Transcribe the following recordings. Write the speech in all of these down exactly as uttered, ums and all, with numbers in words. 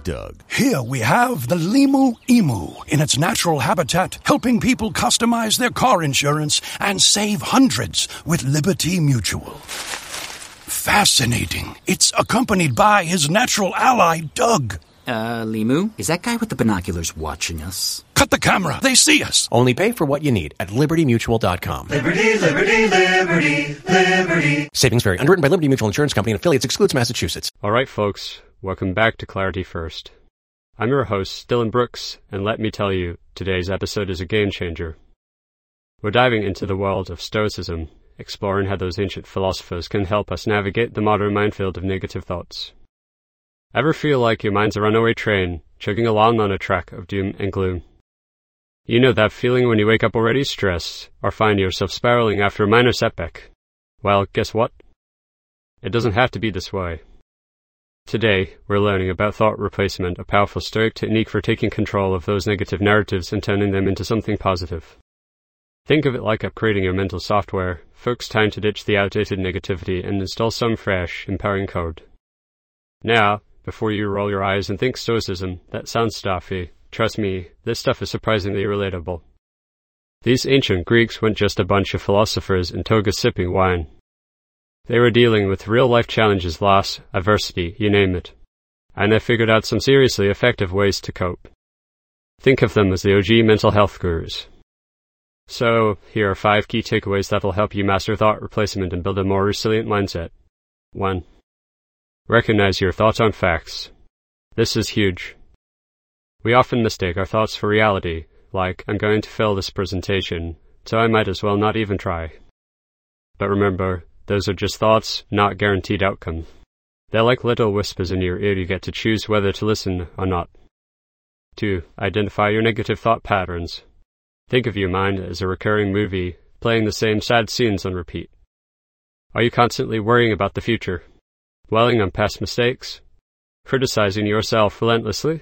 Doug. Here we have the Limu Emu in its natural habitat, helping people customize their car insurance and save hundreds with Liberty Mutual. Fascinating. It's accompanied by his natural ally, Doug. Uh, Limu, is that guy with the binoculars watching us? Cut the camera. They see us. Only pay for what you need at liberty mutual dot com. Liberty, liberty, liberty, liberty. Savings vary. Underwritten by Liberty Mutual Insurance Company and affiliates. Excludes Massachusetts. All right, folks. Welcome back to Clarity First. I'm your host, Dylan Brooks, and let me tell you, today's episode is a game changer. We're diving into the world of Stoicism, exploring how those ancient philosophers can help us navigate the modern minefield of negative thoughts. Ever feel like your mind's a runaway train, chugging along on a track of doom and gloom? You know that feeling when you wake up already stressed, or find yourself spiraling after a minor setback? Well, guess what? It doesn't have to be this way. Today, we're learning about thought replacement, a powerful Stoic technique for taking control of those negative narratives and turning them into something positive. Think of it like upgrading your mental software. Folks, time to ditch the outdated negativity and install some fresh, empowering code. Now, before you roll your eyes and think Stoicism, that sounds stuffy. Trust me, this stuff is surprisingly relatable. These ancient Greeks weren't just a bunch of philosophers in togas sipping wine. They were dealing with real-life challenges, loss, adversity, you name it. And they figured out some seriously effective ways to cope. Think of them as the O G mental health gurus. So, here are five key takeaways that'll help you master thought replacement and build a more resilient mindset. one. Recognize your thoughts aren't facts. This is huge. We often mistake our thoughts for reality, like, I'm going to fail this presentation, so I might as well not even try. But remember, those are just thoughts, not guaranteed outcome. They're like little whispers in your ear you get to choose whether to listen or not. two. Identify your negative thought patterns. Think of your mind as a recurring movie, playing the same sad scenes on repeat. Are you constantly worrying about the future? Dwelling on past mistakes? Criticizing yourself relentlessly?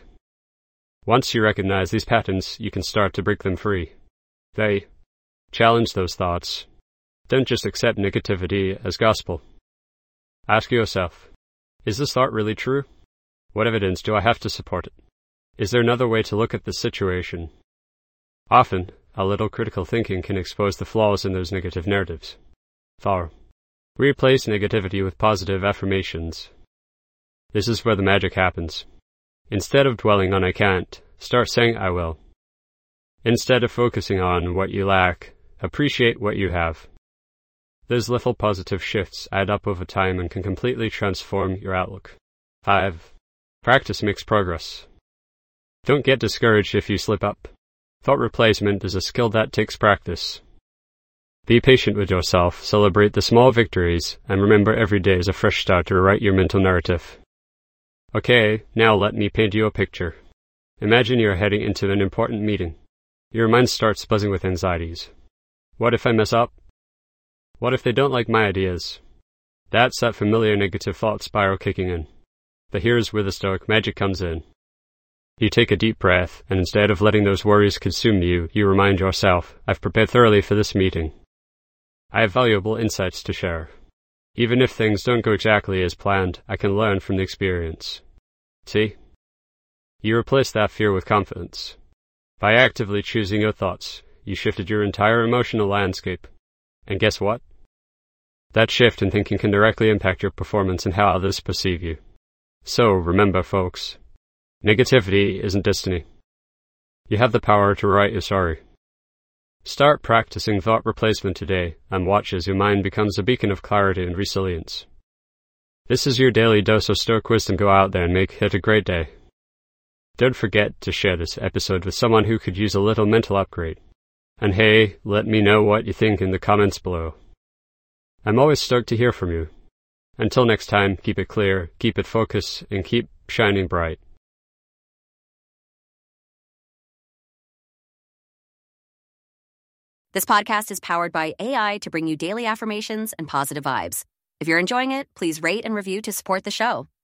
Once you recognize these patterns, you can start to break them free. They challenge those thoughts. Don't just accept negativity as gospel. Ask yourself, is this thought really true? What evidence do I have to support it? Is there another way to look at this situation? Often, a little critical thinking can expose the flaws in those negative narratives. four. Replace negativity with positive affirmations. This is where the magic happens. Instead of dwelling on I can't, start saying I will. Instead of focusing on what you lack, appreciate what you have. Those little positive shifts add up over time and can completely transform your outlook. five. Practice makes progress. Don't get discouraged if you slip up. Thought replacement is a skill that takes practice. Be patient with yourself, celebrate the small victories, and remember every day is a fresh start to rewrite your mental narrative. Okay, now let me paint you a picture. Imagine you're heading into an important meeting. Your mind starts buzzing with anxieties. What if I mess up? What if they don't like my ideas? That's that familiar negative thought spiral kicking in. But here's where the Stoic magic comes in. You take a deep breath, and instead of letting those worries consume you, you remind yourself, I've prepared thoroughly for this meeting. I have valuable insights to share. Even if things don't go exactly as planned, I can learn from the experience. See? You replace that fear with confidence. By actively choosing your thoughts, you shifted your entire emotional landscape. And guess what? That shift in thinking can directly impact your performance and how others perceive you. So remember, folks, negativity isn't destiny. You have the power to write your story. Start practicing thought replacement today and watch as your mind becomes a beacon of clarity and resilience. This is your daily dose of Stoic wisdom. Go out there and make it a great day. Don't forget to share this episode with someone who could use a little mental upgrade. And hey, let me know what you think in the comments below. I'm always stoked to hear from you. Until next time, keep it clear, keep it focused, and keep shining bright. This podcast is powered by A I to bring you daily affirmations and positive vibes. If you're enjoying it, please rate and review to support the show.